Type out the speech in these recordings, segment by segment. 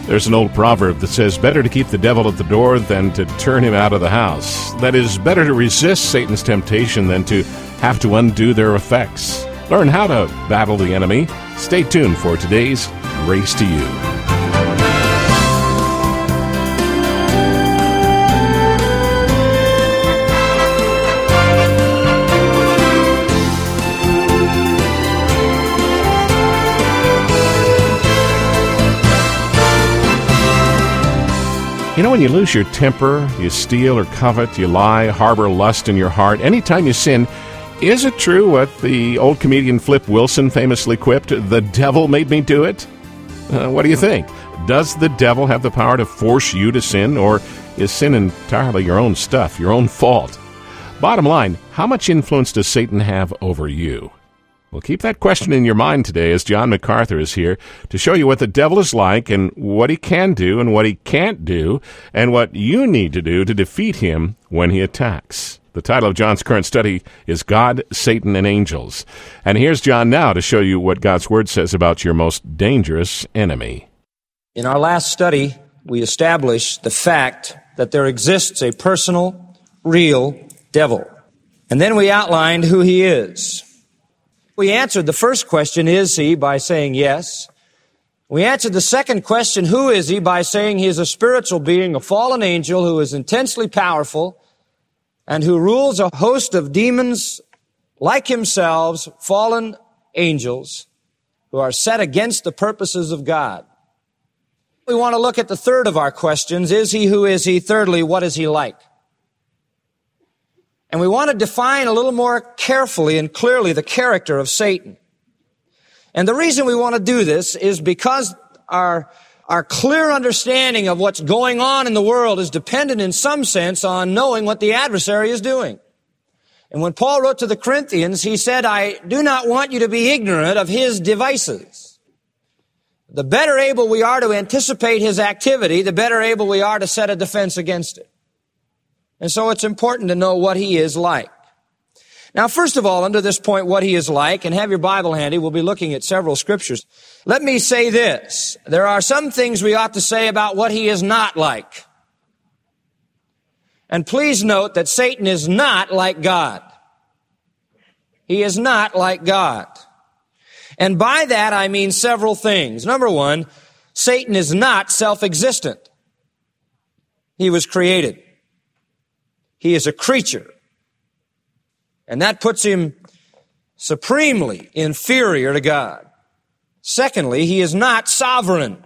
There's an old proverb that says, better to keep the devil at the door than to turn him out of the house. That is, better to resist Satan's temptation than to have to undo their effects. Learn how to battle the enemy. Stay tuned for today's Grace to You. You know, when you lose your temper, you steal or covet, you lie, harbor lust in your heart, anytime you sin, is it true what the old comedian Flip Wilson famously quipped, "The devil made me do it"? What do you think? Does the devil have the power to force you to sin, or is sin entirely your own stuff, your own fault? Bottom line, how much influence does Satan have over you? Well, keep that question in your mind today as John MacArthur is here to show you what the devil is like and what he can do and what he can't do and what you need to do to defeat him when he attacks. The title of John's current study is God, Satan, and Angels. And here's John now to show you what God's Word says about your most dangerous enemy. In our last study, we established the fact that there exists a personal, real devil. And then we outlined who he is. We answered the first question, is he, by saying yes. We answered the second question, who is he, by saying he is a spiritual being, a fallen angel who is intensely powerful and who rules a host of demons like himself, fallen angels, who are set against the purposes of God. We want to look at the third of our questions, is he, who is he? Thirdly, what is he like? And we want to define a little more carefully and clearly the character of Satan. And the reason we want to do this is because our clear understanding of what's going on in the world is dependent in some sense on knowing what the adversary is doing. And when Paul wrote to the Corinthians, he said, I do not want you to be ignorant of his devices. The better able we are to anticipate his activity, the better able we are to set a defense against it. And so it's important to know what he is like. Now, first of all, under this point, what he is like, and have your Bible handy, we'll be looking at several scriptures. Let me say this. There are some things we ought to say about what he is not like. And please note that Satan is not like God. He is not like God. And by that, I mean several things. Number one, Satan is not self-existent. He was created. He is a creature. And that puts him supremely inferior to God. Secondly, he is not sovereign.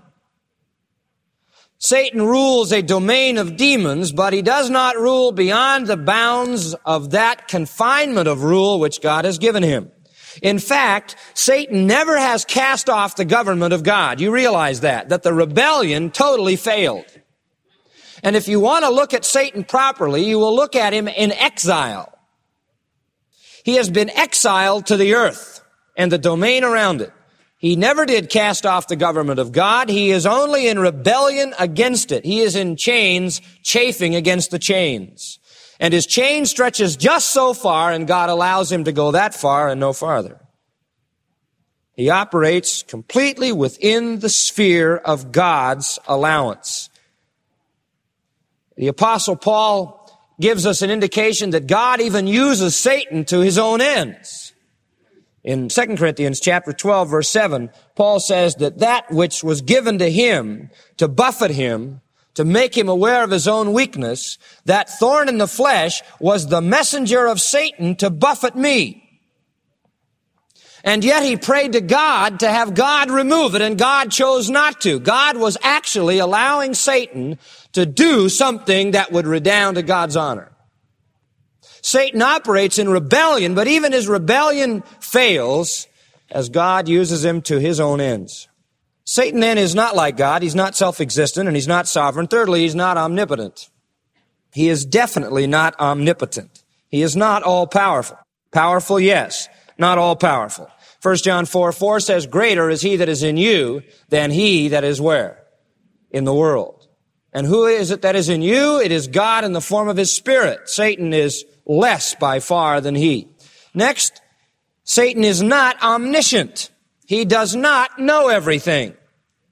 Satan rules a domain of demons, but he does not rule beyond the bounds of that confinement of rule which God has given him. In fact, Satan never has cast off the government of God. You realize that the rebellion totally failed. And if you want to look at Satan properly, you will look at him in exile. He has been exiled to the earth and the domain around it. He never did cast off the government of God. He is only in rebellion against it. He is in chains, chafing against the chains. And his chain stretches just so far, and God allows him to go that far and no farther. He operates completely within the sphere of God's allowance. The Apostle Paul gives us an indication that God even uses Satan to his own ends. In 2 Corinthians chapter 12, verse 7, Paul says that which was given to him to buffet him, to make him aware of his own weakness, that thorn in the flesh was the messenger of Satan to buffet me. And yet he prayed to God to have God remove it, and God chose not to. God was actually allowing Satan to do something that would redound to God's honor. Satan operates in rebellion, but even his rebellion fails as God uses him to his own ends. Satan then is not like God. He's not self-existent and he's not sovereign. Thirdly, he's not omnipotent. He is definitely not omnipotent. He is not all-powerful. Powerful, yes. Not all-powerful. 1 John 4:4 says, greater is he that is in you than he that is where? In the world. And who is it that is in you? It is God in the form of his Spirit. Satan is less by far than he. Next, Satan is not omniscient. He does not know everything.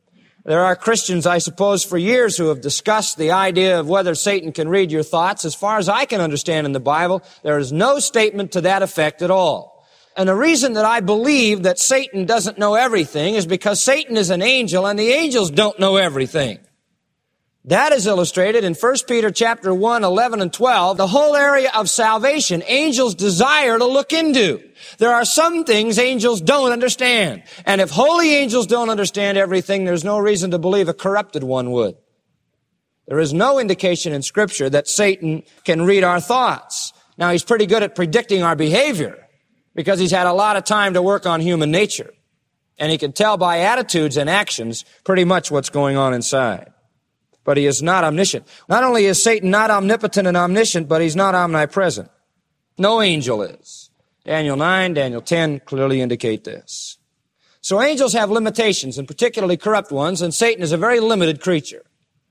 There are Christians, I suppose, for years who have discussed the idea of whether Satan can read your thoughts. As far as I can understand in the Bible, there is no statement to that effect at all. And the reason that I believe that Satan doesn't know everything is because Satan is an angel and the angels don't know everything. That is illustrated in 1 Peter chapter 1, 11 and 12, the whole area of salvation angels desire to look into. There are some things angels don't understand. And if holy angels don't understand everything, there's no reason to believe a corrupted one would. There is no indication in Scripture that Satan can read our thoughts. Now, he's pretty good at predicting our behavior because he's had a lot of time to work on human nature. And he can tell by attitudes and actions pretty much what's going on inside. But he is not omniscient. Not only is Satan not omnipotent and omniscient, but he's not omnipresent. No angel is. Daniel 9, Daniel 10 clearly indicate this. So angels have limitations, and particularly corrupt ones, and Satan is a very limited creature.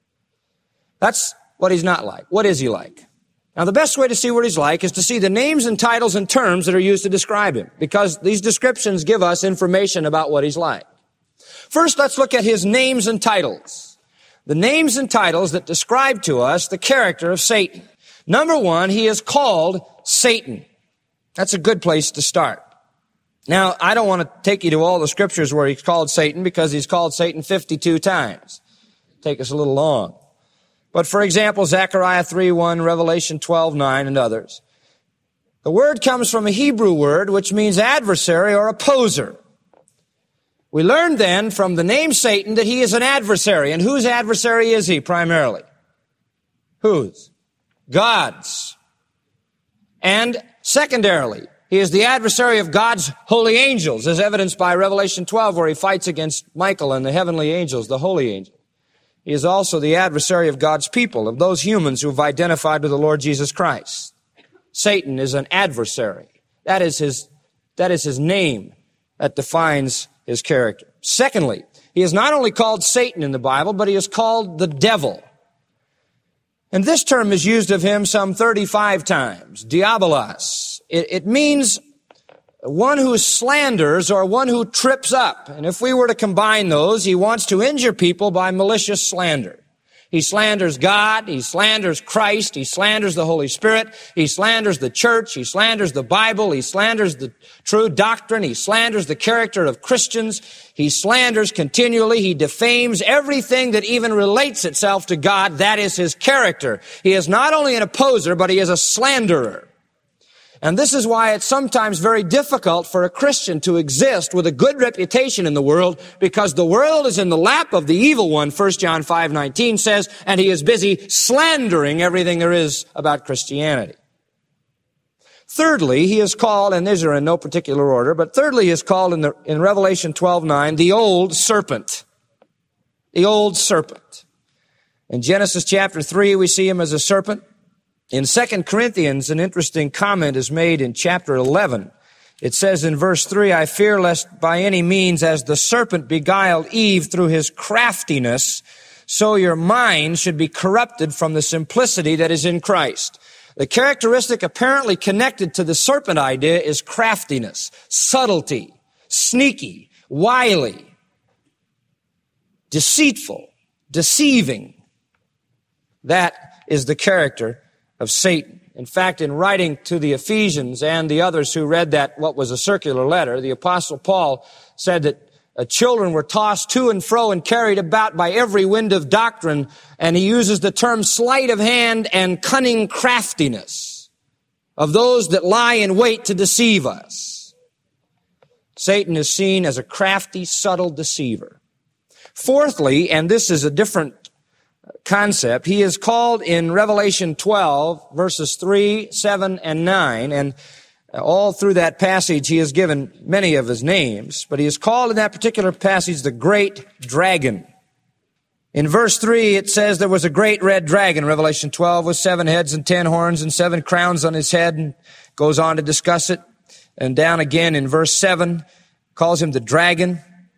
That's what he's not like. What is he like? Now, the best way to see what he's like is to see the names and titles and terms that are used to describe him, because these descriptions give us information about what he's like. First, let's look at his names and titles. The names and titles that describe to us the character of Satan. Number one, he is called Satan. That's a good place to start. Now, I don't want to take you to all the scriptures where he's called Satan, because he's called Satan 52 times. Take us a little long. But for example, Zechariah 3:1, Revelation 12:9, and others. The word comes from a Hebrew word which means adversary or opposer. We learned then from the name Satan that he is an adversary. And whose adversary is he primarily? Whose? God's. And secondarily, he is the adversary of God's holy angels, as evidenced by Revelation 12, where he fights against Michael and the heavenly angels, the holy angels. He is also the adversary of God's people, of those humans who have identified with the Lord Jesus Christ. Satan is an adversary. That is his name that defines his character. Secondly, he is not only called Satan in the Bible, but he is called the devil. And this term is used of him some 35 times, diabolos. It means one who slanders or one who trips up. And if we were to combine those, he wants to injure people by malicious slander. He slanders God, he slanders Christ, he slanders the Holy Spirit, he slanders the church, he slanders the Bible, he slanders the true doctrine, he slanders the character of Christians, he slanders continually, he defames everything that even relates itself to God. That is his character. He is not only an opposer, but he is a slanderer. And this is why it's sometimes very difficult for a Christian to exist with a good reputation in the world, because the world is in the lap of the evil one, 1 John 5:19 says, and he is busy slandering everything there is about Christianity. Thirdly, he is called, and these are in no particular order, but thirdly he is called in Revelation 12:9, the old serpent. The old serpent. In Genesis chapter 3, we see him as a serpent. In 2 Corinthians, an interesting comment is made in chapter 11. It says in verse 3, I fear lest by any means as the serpent beguiled Eve through his craftiness, so your mind should be corrupted from the simplicity that is in Christ. The characteristic apparently connected to the serpent idea is craftiness, subtlety, sneaky, wily, deceitful, deceiving. That is the character of Satan. In fact, in writing to the Ephesians and the others who read that, what was a circular letter, the Apostle Paul said that children were tossed to and fro and carried about by every wind of doctrine, and he uses the term sleight of hand and cunning craftiness of those that lie in wait to deceive us. Satan is seen as a crafty, subtle deceiver. Fourthly, and this is a different concept, he is called in Revelation 12, verses 3, 7, and 9, and all through that passage he is given many of his names, but he is called in that particular passage the great dragon. In verse 3 it says there was a great red dragon, Revelation 12, with 7 heads and 10 horns and 7 crowns on his head, and goes on to discuss it. And down again in verse 7 calls him the dragon,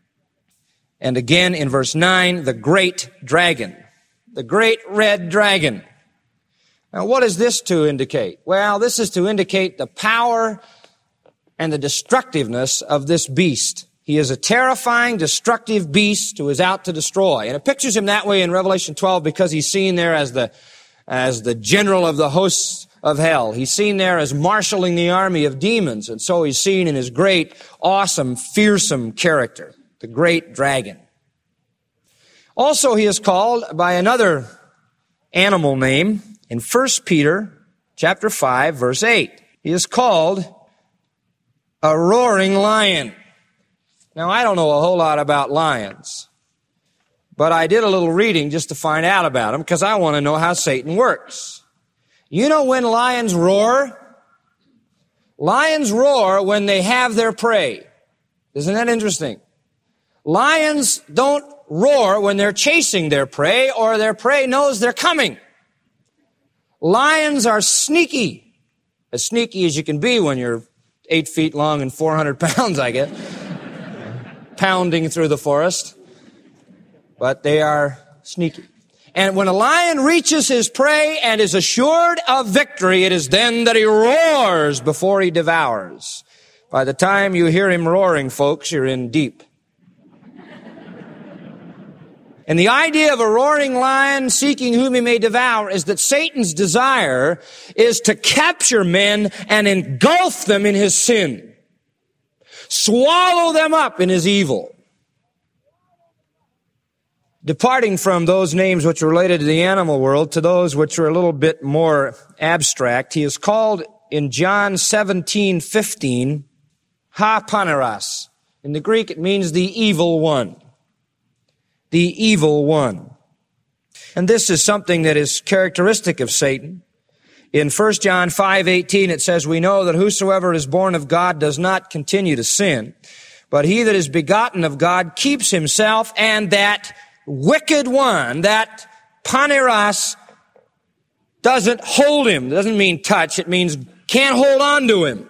and again in verse 9 the great dragon. The great red dragon. Now, what is this to indicate? Well, this is to indicate the power and the destructiveness of this beast. He is a terrifying, destructive beast who is out to destroy. And it pictures him that way in Revelation 12 because he's seen there as the general of the hosts of hell. He's seen there as marshaling the army of demons. And so he's seen in his great, awesome, fearsome character, the great dragon. Also, he is called by another animal name in 1 Peter chapter 5, verse 8. He is called a roaring lion. Now, I don't know a whole lot about lions, but I did a little reading just to find out about them because I want to know how Satan works. You know when lions roar? Lions roar when they have their prey. Isn't that interesting? Lions don't roar when they're chasing their prey or their prey knows they're coming. Lions are sneaky. As sneaky as you can be when you're 8 feet long and 400 pounds, I guess. Pounding through the forest. But they are sneaky. And when a lion reaches his prey and is assured of victory, it is then that he roars before he devours. By the time you hear him roaring, folks, you're in deep. And the idea of a roaring lion seeking whom he may devour is that Satan's desire is to capture men and engulf them in his sin. Swallow them up in his evil. Departing from those names which are related to the animal world to those which are a little bit more abstract, he is called in John 17:15, Ha-paneras. In the Greek, it means the evil one. The evil one. And this is something that is characteristic of Satan. In 1 John 5:18, it says, we know that whosoever is born of God does not continue to sin, but he that is begotten of God keeps himself, and that wicked one, that paneras, doesn't hold him. It doesn't mean touch. It means can't hold on to him.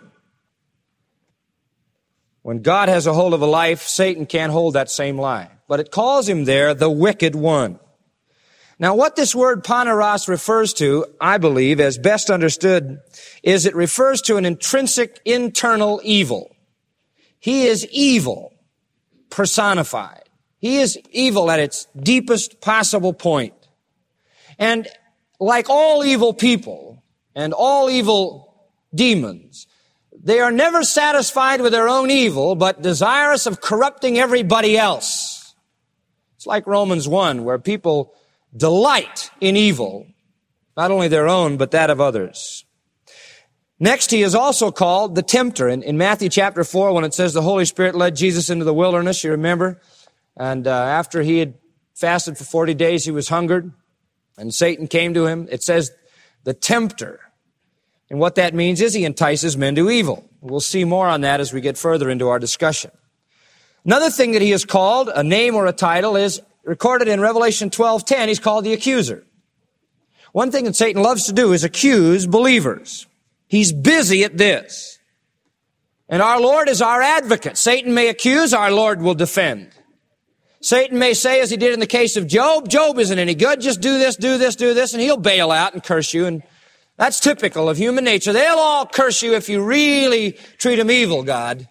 When God has a hold of a life, Satan can't hold that same life. But it calls him there the wicked one. Now, what this word paneras refers to, I believe, as best understood, is it refers to an intrinsic internal evil. He is evil personified. He is evil at its deepest possible point. And like all evil people and all evil demons, they are never satisfied with their own evil, but desirous of corrupting everybody else. It's like Romans 1, where people delight in evil, not only their own, but that of others. Next, he is also called the tempter. In Matthew chapter 4, when it says the Holy Spirit led Jesus into the wilderness, you remember? And after he had fasted for 40 days, he was hungered, and Satan came to him. It says the tempter. And what that means is he entices men to evil. We'll see more on that as we get further into our discussion. Another thing that he is called, a name or a title, is recorded in Revelation 12:10. He's called the accuser. One thing that Satan loves to do is accuse believers. He's busy at this. And our Lord is our advocate. Satan may accuse, our Lord will defend. Satan may say, as he did in the case of Job, Job isn't any good, just do this, do this, do this, and he'll bail out and curse you. And that's typical of human nature. They'll all curse you if you really treat them evil, God.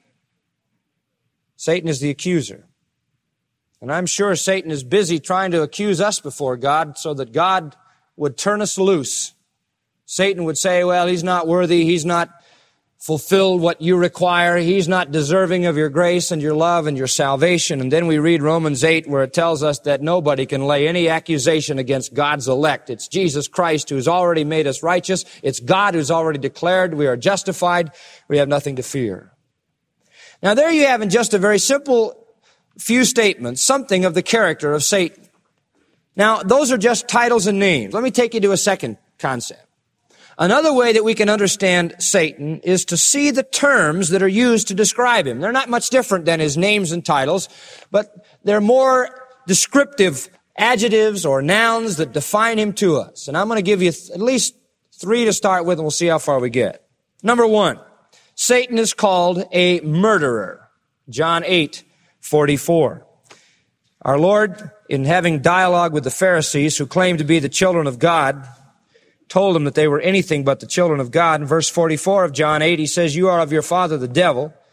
Satan is the accuser. And I'm sure Satan is busy trying to accuse us before God so that God would turn us loose. Satan would say, well, he's not worthy, he's not fulfilled what you require, he's not deserving of your grace and your love and your salvation. And then we read Romans 8 where it tells us that nobody can lay any accusation against God's elect. It's Jesus Christ who's already made us righteous. It's God who's already declared we are justified. We have nothing to fear. Now there you have in just a very simple few statements something of the character of Satan. Now those are just titles and names. Let me take you to a second concept. Another way that we can understand Satan is to see the terms that are used to describe him. They're not much different than his names and titles, but they're more descriptive adjectives or nouns that define him to us. And I'm going to give you at least 3 to start with, and we'll see how far we get. Number 1, Satan is called a murderer. John 8:44. Our Lord, in having dialogue with the Pharisees who claimed to be the children of God, told them that they were anything but the children of God. In verse 44 of John 8, he says, you are of your father the devil,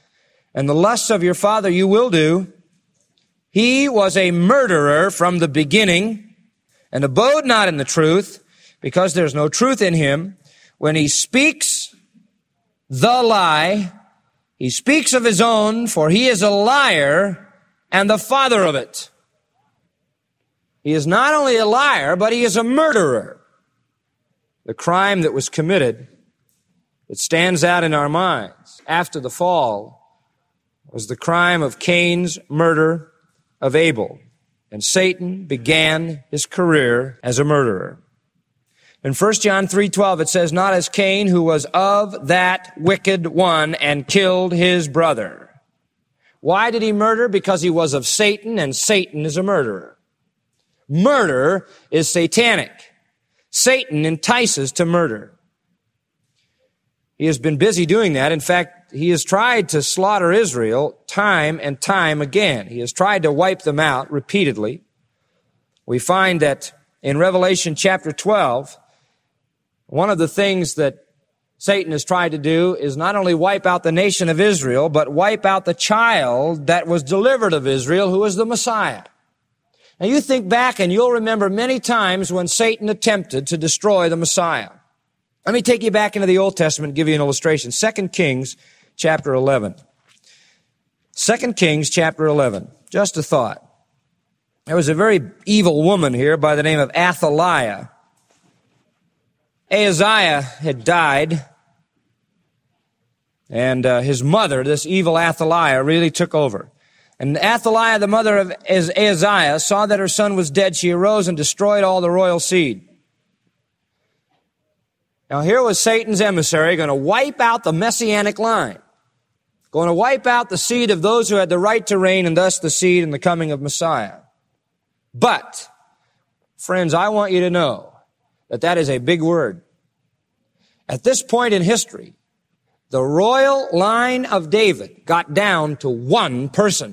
and the lusts of your father you will do. He was a murderer from the beginning, and abode not in the truth, because there's no truth in him. When he speaks the lie, he speaks of his own, for he is a liar and the father of it. He is not only a liar, but he is a murderer. The crime that was committed, it stands out in our minds after the fall, was the crime of Cain's murder of Abel. And Satan began his career as a murderer. In 1 John 3:12 it says, not as Cain, who was of that wicked one and killed his brother. Why did he murder? Because he was of Satan, and Satan is a murderer. Murder is satanic. Satan entices to murder. He has been busy doing that. In fact, he has tried to slaughter Israel time and time again. He has tried to wipe them out repeatedly. We find that in Revelation chapter 12, one of the things that Satan has tried to do is not only wipe out the nation of Israel, but wipe out the child that was delivered of Israel, who is the Messiah. Now you think back and you'll remember many times when Satan attempted to destroy the Messiah. Let me take you back into the Old Testament and give you an illustration. 2 Kings chapter 11. 2 Kings chapter 11. Just a thought. There was a very evil woman here by the name of Athaliah. Ahaziah had died, and his mother, this evil Athaliah, really took over. And Athaliah, the mother of Ahaziah, saw that her son was dead. She arose and destroyed all the royal seed. Now here was Satan's emissary going to wipe out the messianic line, going to wipe out the seed of those who had the right to reign, and thus the seed in the coming of Messiah. But, friends, I want you to know that is a big word. At this point in history, the royal line of David got down to one person.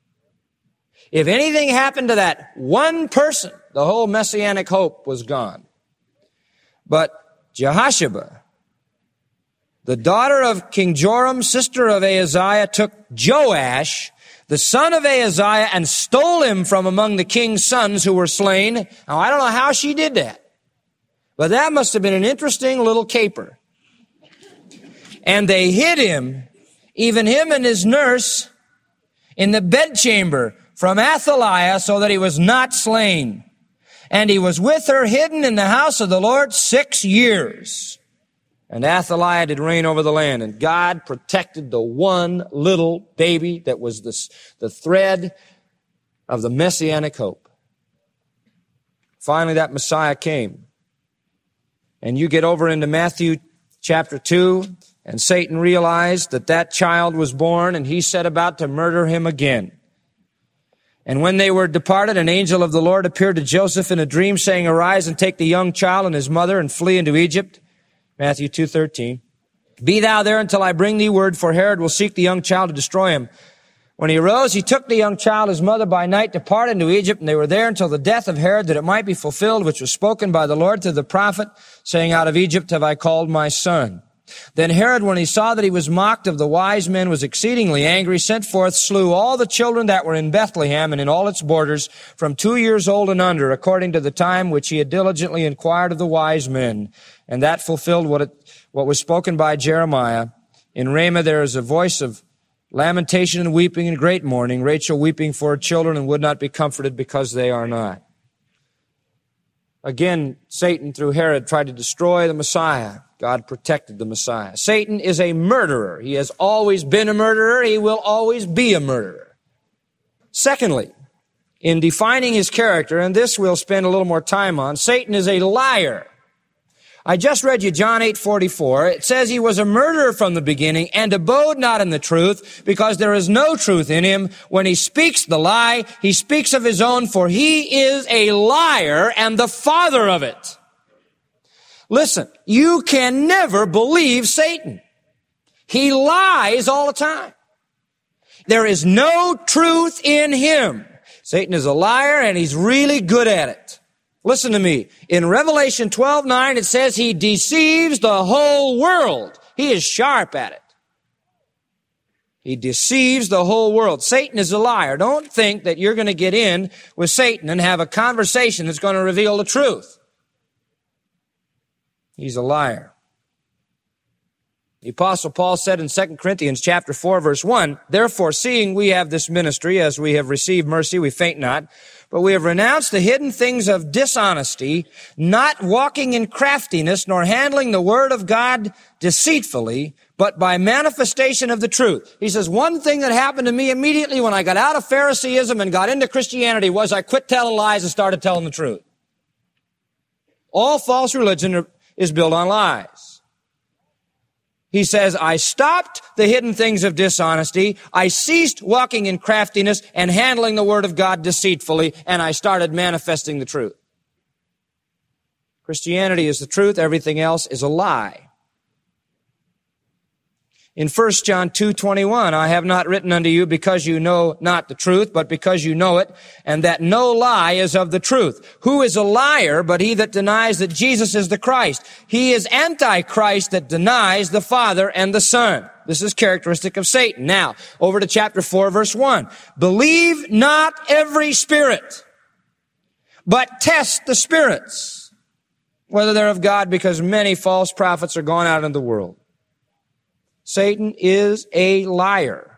If anything happened to that one person, the whole messianic hope was gone. But Jehosheba, the daughter of King Joram, sister of Ahaziah, took Joash, the son of Ahaziah, and stole him from among the king's sons who were slain. Now, I don't know how she did that, but that must have been an interesting little caper. And they hid him, even him and his nurse, in the bedchamber from Athaliah, so that he was not slain. And he was with her hidden in the house of the Lord 6 years. And Athaliah did reign over the land, and God protected the one little baby that was the thread of the messianic hope. Finally, that Messiah came. And you get over into Matthew chapter 2, and Satan realized that child was born, and he set about to murder him again. And when they were departed, an angel of the Lord appeared to Joseph in a dream, saying, arise and take the young child and his mother and flee into Egypt. Matthew 2:13. Be thou there until I bring thee word, for Herod will seek the young child to destroy him. When he arose, he took the young child, his mother, by night, departed into Egypt, and they were there until the death of Herod, that it might be fulfilled, which was spoken by the Lord to the prophet, saying, out of Egypt have I called my son. Then Herod, when he saw that he was mocked of the wise men, was exceedingly angry, sent forth, slew all the children that were in Bethlehem and in all its borders, from 2 years old and under, according to the time which he had diligently inquired of the wise men. And that fulfilled what was spoken by Jeremiah. In Ramah there is a voice of lamentation and weeping and great mourning, Rachel weeping for her children, and would not be comforted because they are not. Again, Satan, through Herod, tried to destroy the Messiah. God protected the Messiah. Satan is a murderer. He has always been a murderer. He will always be a murderer. Secondly, in defining his character, and this we'll spend a little more time on, Satan is a liar. I just read you John 8:44. It says he was a murderer from the beginning and abode not in the truth, because there is no truth in him. When he speaks the lie, he speaks of his own, for he is a liar and the father of it. Listen, you can never believe Satan. He lies all the time. There is no truth in him. Satan is a liar, and he's really good at it. Listen to me. In Revelation 12:9, it says he deceives the whole world. He is sharp at it. He deceives the whole world. Satan is a liar. Don't think that you're going to get in with Satan and have a conversation that's going to reveal the truth. He's a liar. The Apostle Paul said in 2 Corinthians chapter 4, verse 1, "Therefore, seeing we have this ministry, as we have received mercy, we faint not, but we have renounced the hidden things of dishonesty, not walking in craftiness, nor handling the word of God deceitfully, but by manifestation of the truth." He says, one thing that happened to me immediately when I got out of Phariseeism and got into Christianity was I quit telling lies and started telling the truth. All false religion is built on lies. He says, I stopped the hidden things of dishonesty, I ceased walking in craftiness and handling the word of God deceitfully, and I started manifesting the truth. Christianity is the truth, everything else is a lie. In 1 John 2:21, "I have not written unto you because you know not the truth, but because you know it, and that no lie is of the truth. Who is a liar but he that denies that Jesus is the Christ? He is Antichrist that denies the Father and the Son." This is characteristic of Satan. Now, over to chapter 4, verse 1. "Believe not every spirit, but test the spirits, whether they're of God, because many false prophets are gone out in the world." Satan is a liar,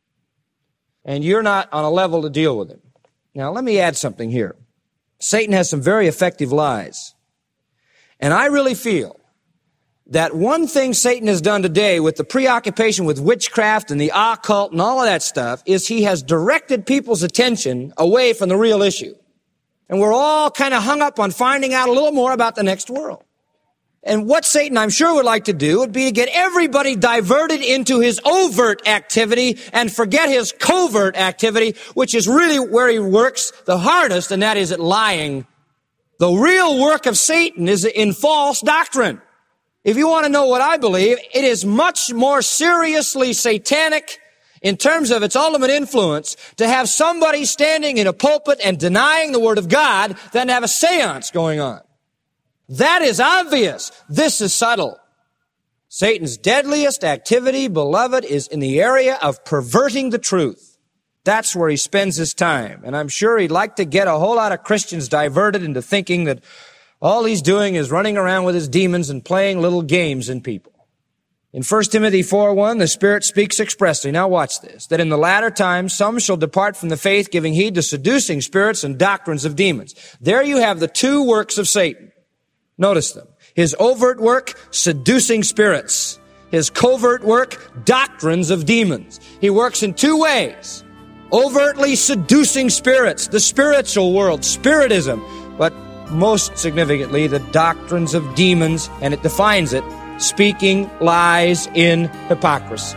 and you're not on a level to deal with him. Now, let me add something here. Satan has some very effective lies, and I really feel that one thing Satan has done today with the preoccupation with witchcraft and the occult and all of that stuff is he has directed people's attention away from the real issue. And we're all kind of hung up on finding out a little more about the next world. And what Satan, I'm sure, would like to do would be to get everybody diverted into his overt activity and forget his covert activity, which is really where he works the hardest, and that is at lying. The real work of Satan is in false doctrine. If you want to know what I believe, it is much more seriously satanic in terms of its ultimate influence to have somebody standing in a pulpit and denying the Word of God than to have a seance going on. That is obvious. This is subtle. Satan's deadliest activity, beloved, is in the area of perverting the truth. That's where he spends his time. And I'm sure he'd like to get a whole lot of Christians diverted into thinking that all he's doing is running around with his demons and playing little games in people. In 1 Timothy 4:1, the Spirit speaks expressly. Now watch this. That in the latter times some shall depart from the faith, giving heed to seducing spirits and doctrines of demons. There you have the two works of Satan. Notice them. His overt work, seducing spirits. His covert work, doctrines of demons. He works in two ways. Overtly seducing spirits, the spiritual world, spiritism. But most significantly, the doctrines of demons, and it defines it, speaking lies in hypocrisy.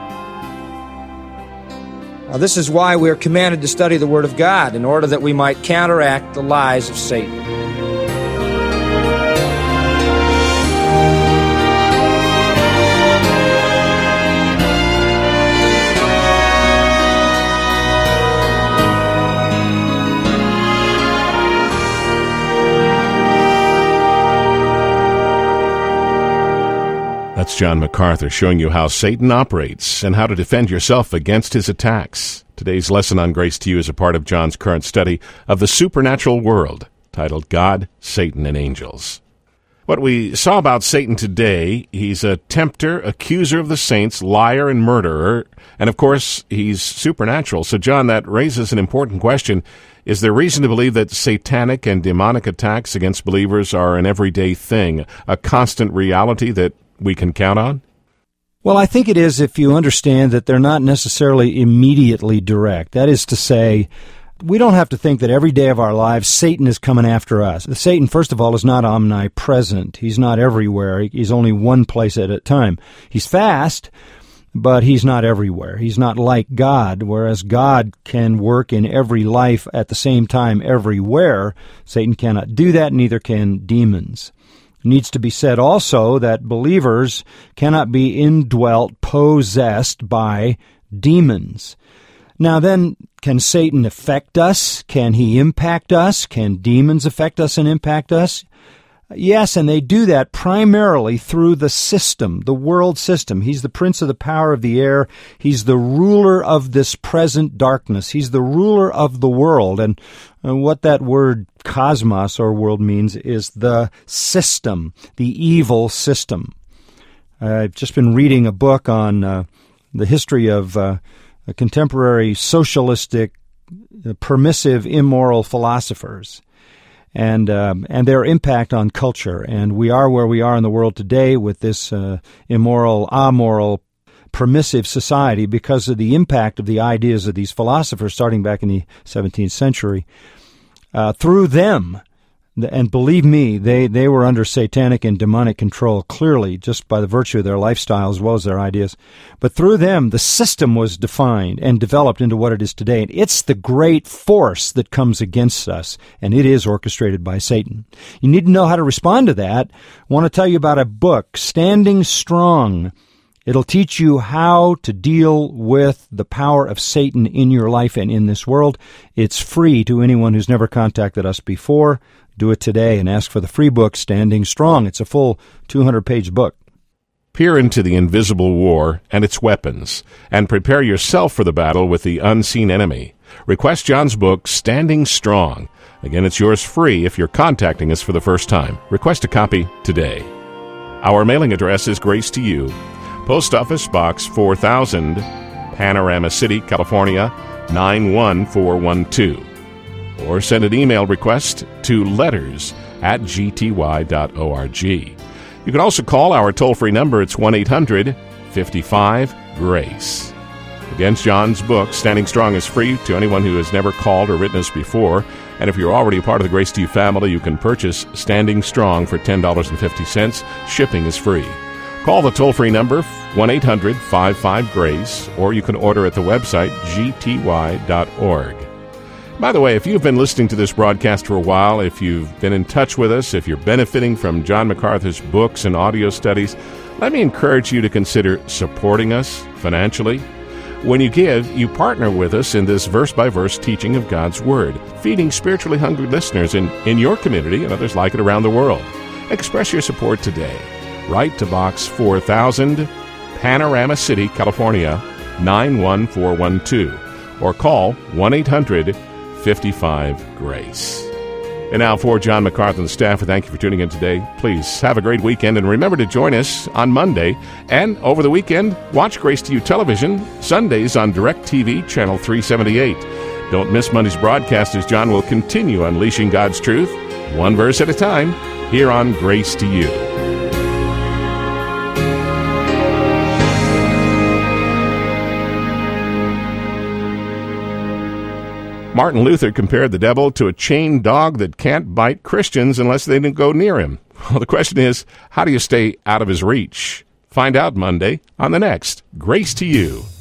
Now, this is why we are commanded to study the Word of God, in order that we might counteract the lies of Satan. That's John MacArthur showing you how Satan operates and how to defend yourself against his attacks. Today's lesson on Grace to You is a part of John's current study of the supernatural world, titled God, Satan, and Angels. What we saw about Satan today, he's a tempter, accuser of the saints, liar, and murderer, and of course, he's supernatural. So, John, that raises an important question. Is there reason to believe that satanic and demonic attacks against believers are an everyday thing, a constant reality that we can count on? Well, I think it is if you understand that they're not necessarily immediately direct. That is to say, we don't have to think that every day of our lives Satan is coming after us. Satan, first of all, is not omnipresent. He's not everywhere. He's only one place at a time. He's fast, but he's not everywhere. He's not like God, whereas God can work in every life at the same time everywhere. Satan cannot do that, neither can demons. It needs to be said also that believers cannot be indwelt, possessed by demons. Now then, can Satan affect us? Can he impact us? Can demons affect us and impact us? Yes, and they do that primarily through the system, the world system. He's the prince of the power of the air. He's the ruler of this present darkness. He's the ruler of the world. And what that word cosmos or world means is the system, the evil system. I've just been reading a book on the history of contemporary socialistic, permissive, immoral philosophers. And their impact on culture. And we are where we are in the world today with this immoral, amoral, permissive society because of the impact of the ideas of these philosophers starting back in the 17th century. Through them, and believe me, they were under satanic and demonic control, clearly, just by the virtue of their lifestyle as well as their ideas. But through them, the system was defined and developed into what it is today. And it's the great force that comes against us, and it is orchestrated by Satan. You need to know how to respond to that. I want to tell you about a book, Standing Strong. It'll teach you how to deal with the power of Satan in your life and in this world. It's free to anyone who's never contacted us before. Do it today and ask for the free book, Standing Strong. It's a full 200-page book. Peer into the invisible war and its weapons, and prepare yourself for the battle with the unseen enemy. Request John's book, Standing Strong. Again, it's yours free if you're contacting us for the first time. Request a copy today. Our mailing address is Grace to You, Post Office Box 4000, Panorama City, California, 91412. Or send an email request to letters@gty.org. You can also call our toll-free number. It's 1-800-55-GRACE. Again, John's book, Standing Strong, is free to anyone who has never called or written us before. And if you're already a part of the Grace to You family, you can purchase Standing Strong for $10.50. Shipping is free. Call the toll-free number, 1-800-55-GRACE, or you can order at the website, gty.org. By the way, if you've been listening to this broadcast for a while, if you've been in touch with us, if you're benefiting from John MacArthur's books and audio studies, let me encourage you to consider supporting us financially. When you give, you partner with us in this verse-by-verse teaching of God's Word, feeding spiritually hungry listeners in your community and others like it around the world. Express your support today. Write to Box 4000, Panorama City, California, 91412, or call 1-800-55-GRACE. And now for John MacArthur and the staff, we thank you for tuning in today. Please have a great weekend, and remember to join us on Monday. And over the weekend, watch Grace to You Television, Sundays on DirecTV, Channel 378. Don't miss Monday's broadcast as John will continue unleashing God's truth, one verse at a time, here on Grace to You. Martin Luther compared the devil to a chained dog that can't bite Christians unless they don't go near him. Well, the question is, how do you stay out of his reach? Find out Monday on the next Grace to You.